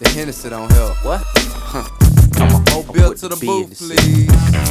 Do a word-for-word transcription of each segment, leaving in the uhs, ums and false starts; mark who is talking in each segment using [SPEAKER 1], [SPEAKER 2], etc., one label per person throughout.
[SPEAKER 1] The Hennessy don't help.
[SPEAKER 2] What?
[SPEAKER 1] Huh. I'm a whole bill to the booth, please.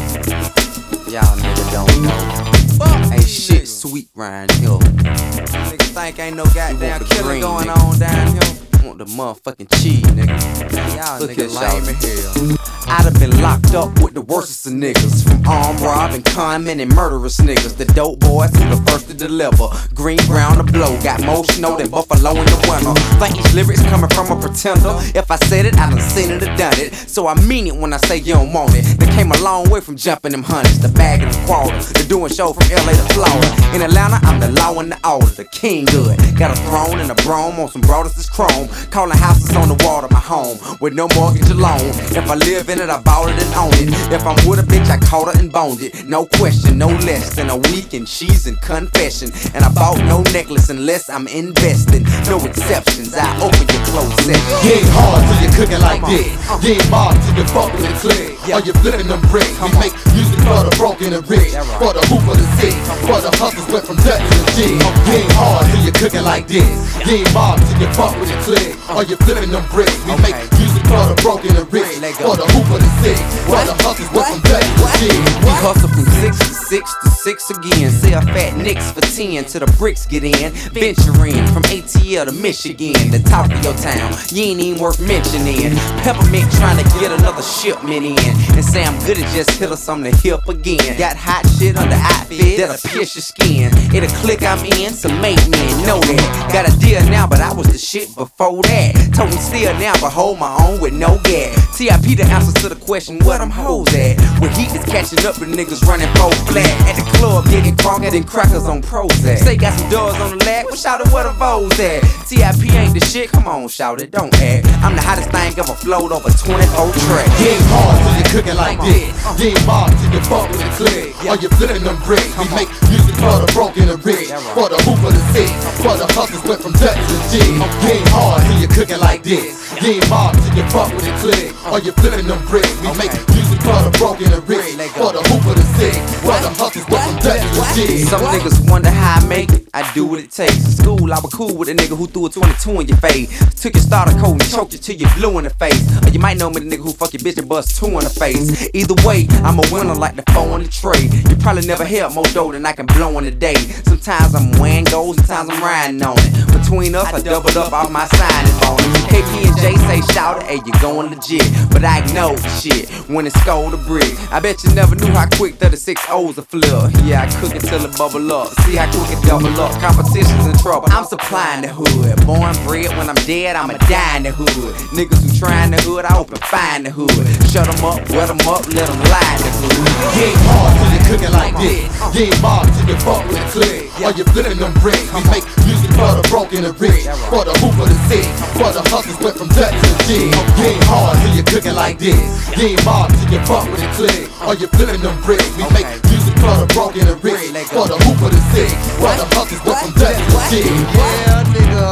[SPEAKER 2] Y'all niggas don't know.
[SPEAKER 1] Fuck
[SPEAKER 2] Ain't shit sweet round here.
[SPEAKER 1] Niggas think ain't no goddamn killer
[SPEAKER 2] green,
[SPEAKER 1] going
[SPEAKER 2] nigga.
[SPEAKER 1] on down here.
[SPEAKER 2] Want the motherfucking cheese, nigga.
[SPEAKER 1] Y'all
[SPEAKER 2] Look
[SPEAKER 1] niggas
[SPEAKER 2] at
[SPEAKER 1] lame as hell.
[SPEAKER 2] I'd have been locked up with the worstest of niggas. From armed robbing, conmen, and murderous niggas. The dope boys who the first to deliver. Green ground to blow, got more snow than Buffalo in the winter. Think each lyric's coming from a pretender. If I said it, I done seen it or done it. So I mean it when I say you don't want it. They came a long way from jumping them hundreds, the bag and the quarters, the doing show from L A to Florida. In Atlanta, I'm the law and the order, the king good. Got a throne and a brome on some broadest is chrome. Calling houses on the water, my home, with no mortgage alone. If I live in it, I bought it and own it. If I'm with a bitch, I caught her and boned it. No question, no less than a week and she's in confession. And I bought no necklace unless I'm investing. No exceptions, I open your closed session.
[SPEAKER 3] You ain't hard till you're cooking like this. You ain't mob till you fuck with the click. Or you flipping them bricks. We make music for the broken and rich, for the hoop of the sick, for the hustlers went from death to the jig. You ain't hard till you're cooking like this. You ain't mob till you fuck with the click. Or you flipping them bricks. We make music for the broken and rich, for the hoop of the sick, for the hustlers went from death to the jig.
[SPEAKER 2] We hustle from six to six to six again. Sell fat nicks for ten till the bricks get in. Venturing from A T L to Michigan, the top of your town. You ain't even worth mentioning. Peppermint trying to get another shipment in, and say I'm good at just hit us on the hip again. Got hot shit under outfit that'll pierce your skin. It'll click I'm in, so make men know that. Got a deal now, but I was the shit before that. Toting still now, but hold my own with no gas. T I P the answers to the question, where them hoes at? When heat is catching up with niggas running full flat. At the club getting crunker than crackers on Prozac. Say got some doors on the lag, well shout it where the Vo's at. T I P ain't the shit, come on shout it, don't act. I'm the hottest thing ever flowed over twenty-four tracks.
[SPEAKER 3] You ain't hard till you're cooking like this. You ain't mob till you fuck with the click. Or you flipping them bricks. We make music for the broken and rich, for the hoop of the sick, for the hustlers went from death to the jig. You ain't hard till you're cooking like this. You ain't mob till you fuck with the click. Or you flipping them bricks. We make music for the broken and rich, for the hoop of the sick, for the hustlers went from death to the jig.
[SPEAKER 2] Some niggas wonder how I make it, I do what it takes. In school, I was cool with a nigga who threw a twenty-two in your face. Took your starter coat and choked you till you blue in the face. Or you might know me, the nigga who fuck your bitch and bust two in the face. Either way, I'm a winner like the four in the tray. You probably never held more dough than I can blow in a day. Sometimes I'm wearing gold, sometimes I'm riding on it. Between us, I doubled up all my signing bonus. K P and J say shout it, hey, you going legit. But I know shit when it's cold to brick. I bet you never knew how quick thirty-six O's a flip. Yeah, I cook it till it bubble up. See how quick it double up. Competition's in trouble. I'm supplying the hood. Born bred, when I'm dead, I'ma die in the hood. Niggas who try in the hood, I open find the hood. Shut them up, wet them up, let them lie in the hood.
[SPEAKER 3] You ain't hard till you're cooking like this. You ain't mob till you fuck with the click. Or you flipping them bricks. We make music for the broken and rich, for the hoop of the sick, for the hustlers went from death to the jig. You ain't hard till you're cooking like this. You ain't mob till you fuck with the click. Or you flipping them bricks. We make music for the broken and rich, for the hoop of the sick, for the hustlers went from death to the jig.
[SPEAKER 1] Yeah, nigga,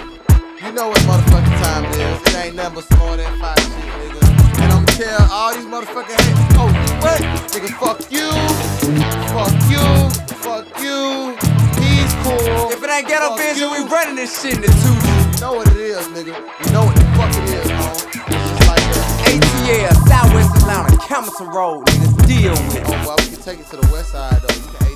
[SPEAKER 1] you know what motherfucking time it is. It ain't nothing but some more than five shit, nigga. And I'ma tell all these motherfucking haters, oh, what? Nigga, fuck you, fuck you, fuck you. He's cool.
[SPEAKER 2] If it ain't Ghetto
[SPEAKER 1] Fuck
[SPEAKER 2] Vision,
[SPEAKER 1] you.
[SPEAKER 2] we running this shit in the two G.
[SPEAKER 1] You know what it is, nigga. You know what the fuck it is, homie. It's just like that.
[SPEAKER 2] A T L, Southwest Atlanta, Camerton Road, niggas, deal with it.
[SPEAKER 1] Oh, well, we can take it to the west side, though. You can